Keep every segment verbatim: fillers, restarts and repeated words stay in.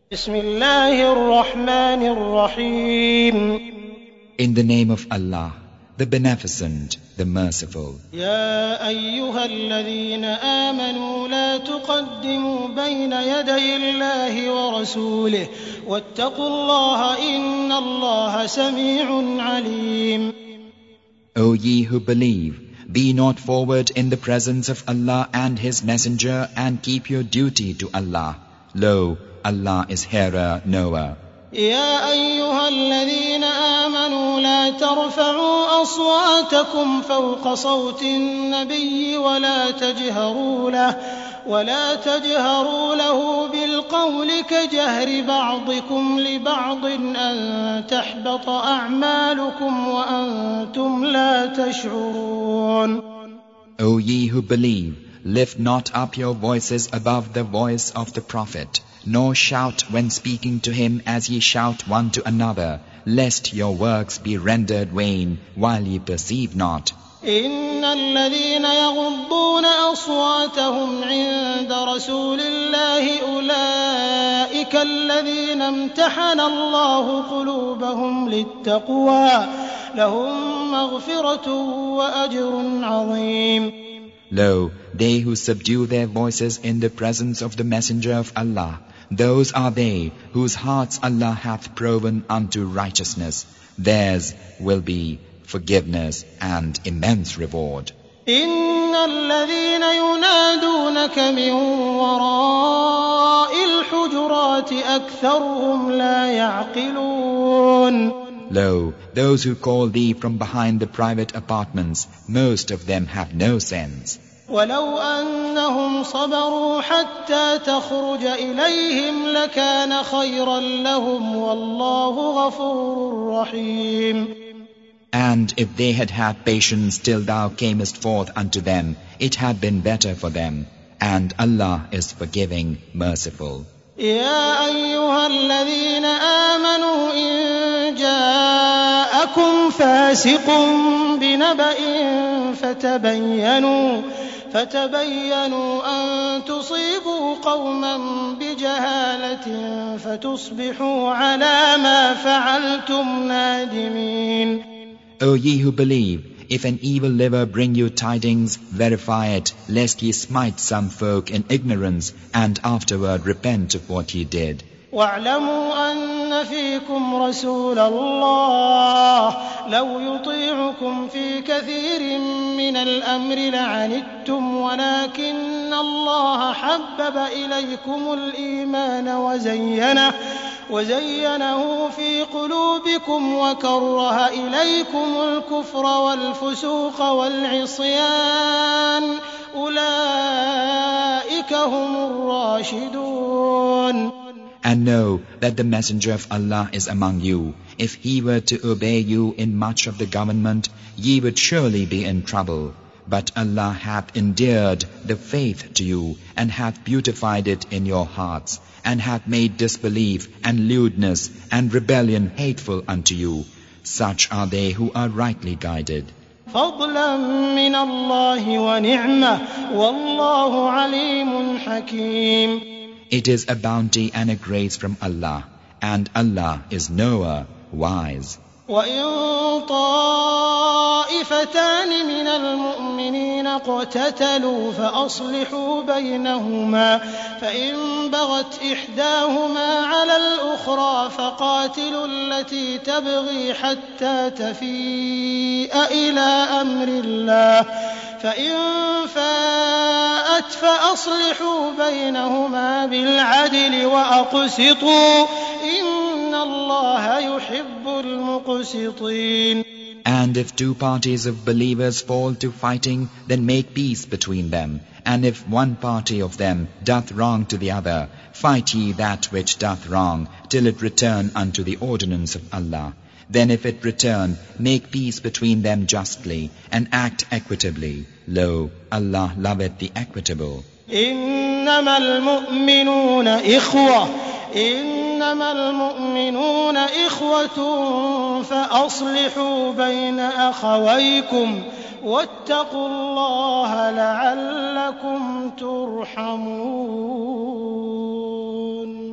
بسم الله الرحمن الرحيم. In the name of Allah, the Beneficent, the Merciful. يا أيها الذين آمنوا لا تقدموا بين يدي الله ورسوله واتقوا الله إن الله سميع عليم. O ye who believe, be not forward in the presence of Allah and His Messenger, and keep your duty to Allah. Lo, Allah is hearer, knower. يا أيها الذين آمنوا لا ترفعوا أصواتكم فوق صوت النبي ولا تجهروا له ولا تجهروا له بالقول كجهر بعضكم لبعض أن تحبط أعمالكم وأنتم لا تشعرون. O ye who believe, lift not up your voices above the voice of the Prophet, nor shout when speaking to him as ye shout one to another, lest your works be rendered vain while ye perceive not. إن الذين يغضون أصواتهم عند رسول الله أولئك الذين امتحن الله قلوبهم للتقوى لهم مغفرة وأجر عظيم. Lo, they who subdue their voices in the presence of the Messenger of Allah, those are they whose hearts Allah hath proven unto righteousness. Theirs will be forgiveness and immense reward. إن الذين ينادونك من وراء الحجرات أكثرهم لا يعقلون. Lo, those who call thee from behind the private apartments, most of them have no sense. ولو أنهم صبروا حتى تخرج إليهم لكان خيرا لهم والله غفور رحيم. And if they had had patience till thou camest forth unto them, it had been better for them. And Allah is forgiving, merciful. يا أيها الذين آمنوا إن جاءكم فاسق بنبأ فتبينوا فتبينوا أن تصيبوا قوما بجهالة فتصبحوا على ما فعلتم نادمين. O ye who believe, if an evil liver bring you tidings, verify it, lest ye smite some folk in ignorance, and afterward repent of what ye did. واعلموا أن فيكم رسول الله لو يطيعكم في كثير من الأمر لعنتم ولكن الله حبب إليكم الإيمان وزينه وزينه في قلوبكم وكره إليكم الكفر والفسوق والعصيان أولئك هم الراشدون. And know that the Messenger of Allah is among you. If he were to obey you in much of the government, ye would surely be in trouble. But Allah hath endeared the faith to you, and hath beautified it in your hearts, and hath made disbelief and lewdness and rebellion hateful unto you. Such are they who are rightly guided. فضلا من الله ونعمة والله عليم حكيم. It is a bounty and a grace from Allah, and Allah is knower, wise. وإن طائفتان من المؤمنين اقتتلوا فأصلحوا بينهما فإن بغت إحداهما على الأخرى فقاتلوا التي تبغي حتى تفيء إلى أمر الله فإن فاءت فأصلحوا بينهما بالعدل وأقسطوا إن الله يحب المقسطين. And if two parties of believers fall to fighting, then make peace between them. And if one party of them doth wrong to the other, fight ye that which doth wrong, till it return unto the ordinance of Allah. Then if it return, make peace between them justly, and act equitably. Lo, Allah loveth the equitable. إنما المؤمنون إخوة إنما المؤمنون إخوة فأصلحوا بين أخويكم واتقوا الله لعلكم ترحمون.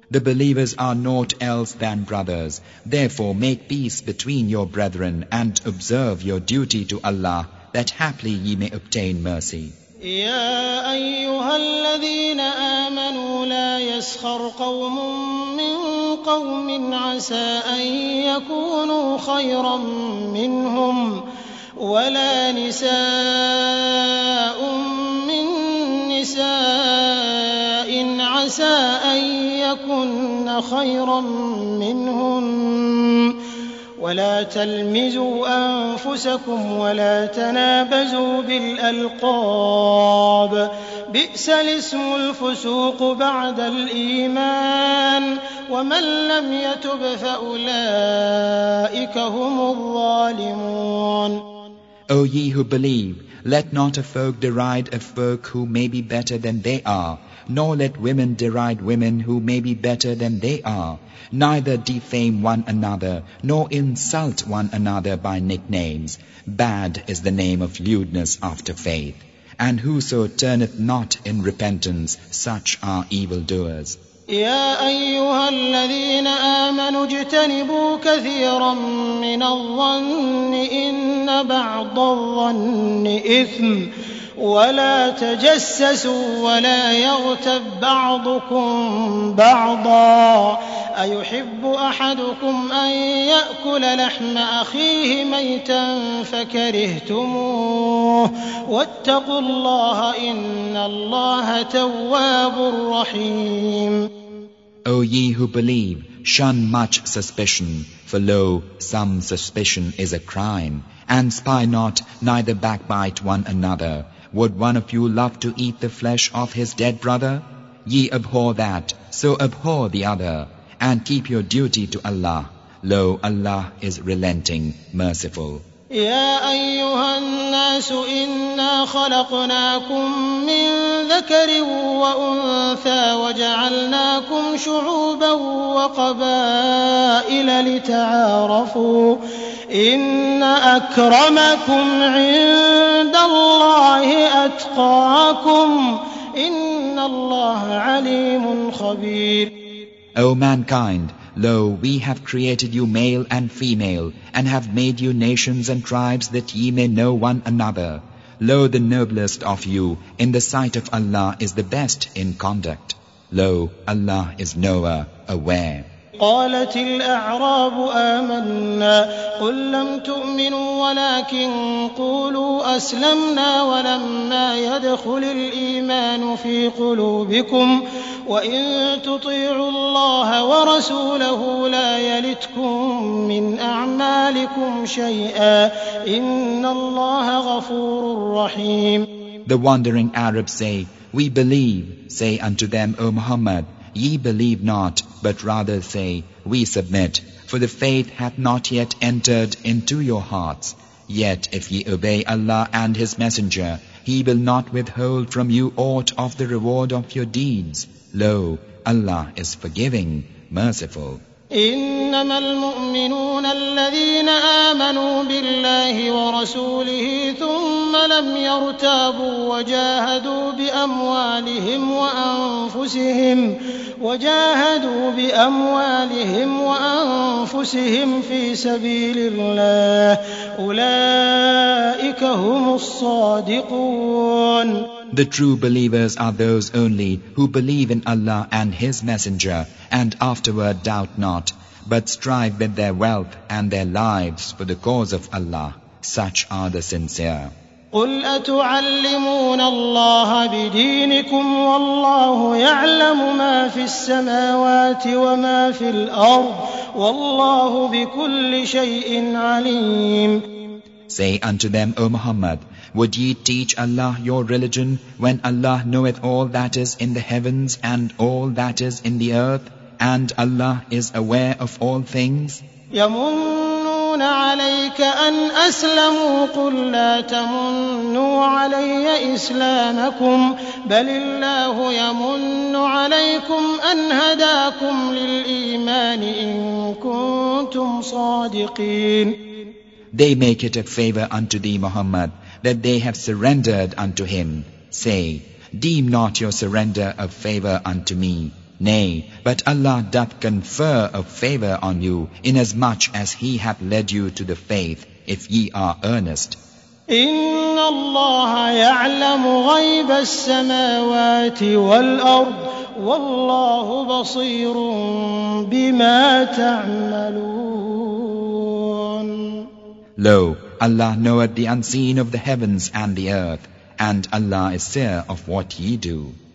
The believers are naught else than brothers. Therefore make peace between your brethren and observe your duty to Allah, that haply ye may obtain mercy. يا أيها الذين آمنوا لا يسخر قوم من قوم عسى أن يكونوا خيرا منهم ولا نساء من نساء عسى أن يكن خيرا منهن ولا تلمزوا أنفسكم ولا تنابزوا بالألقاب بئس الاسم الفسوق بعد الإيمان ومن لم يتب فأولئك هم الظالمون. O ye who believe, let not a folk deride a folk who may be better than they are, nor let women deride women who may be better than they are. Neither defame one another, nor insult one another by nicknames. Bad is the name of lewdness after faith. And whoso turneth not in repentance, such are evildoers. يا أيها الذين آمنوا اجتنبوا كثيرا من الظن إن بعض الظن إثم ولا تجسسوا ولا يغتب بعضكم بعضا أيحب أحدكم أن يأكل لحم أخيه ميتا فكرهتموه واتقوا الله إن الله تواب رحيم. O ye who believe, shun much suspicion, for lo, some suspicion is a crime, and spy not, neither backbite one another. Would one of you love to eat the flesh of his dead brother? Ye abhor that, so abhor the other, and keep your duty to Allah. Lo, Allah is relenting, merciful. يا أيها الناس إنا خلقناكم من ذكر وأنثى وجعلناكم شعوبا وقبائل لتعارفوا إن أكرمكم عند الله أتقاكم إن الله عليم خبير. O mankind, lo, we have created you male and female, and have made you nations and tribes that ye may know one another. Lo, the noblest of you in the sight of Allah is the best in conduct. Lo, Allah is knower, aware. قالت الأعراب آمنا قل لم تؤمنوا ولكن قولوا أسلمنا ولما يدخل الإيمان في قلوبكم وإن تطيعوا الله ورسوله لا يلتكم من أعمالكم شيئا إن الله غفور رحيم. The wandering Arabs say, We believe. Say unto them, O Muhammad, ye believe not, but rather say, We submit, for the faith hath not yet entered into your hearts. Yet if ye obey Allah and His Messenger, He will not withhold from you aught of the reward of your deeds. Lo, Allah is forgiving, merciful. إنما المؤمنون الذين آمنوا بالله ورسوله ثم لم يرتابوا وجاهدوا بأموالهم وأنفسهم وجاهدوا بأموالهم وأنفسهم في سبيل الله أولئك هم الصادقون. The true believers are those only who believe in Allah and His Messenger and afterward doubt not, but strive with their wealth and their lives for the cause of Allah. Such are the sincere. قل أتعلمون الله بدينكم والله يعلم ما في السماوات وما في الأرض والله بكل شيء عليم. Say unto them, O Muhammad, would ye teach Allah your religion when Allah knoweth all that is in the heavens and all that is in the earth, and Allah is aware of all things? يمنون عليك أن أسلموا قل لا تمنوا علي إسلامكم بل الله يمن عليكم أن هداكم للإيمان إن كنتم صادقين. They make it a favor unto thee, Muhammad, that they have surrendered unto Him. Say, deem not your surrender a favor unto me. Nay, but Allah doth confer a favor on you, inasmuch as He hath led you to the faith, if ye are earnest. إن الله يعلم غيب السماوات والأرض والله بصير بما تعملون. Lo, Allah knoweth the unseen of the heavens and the earth, and Allah is seer of what ye do.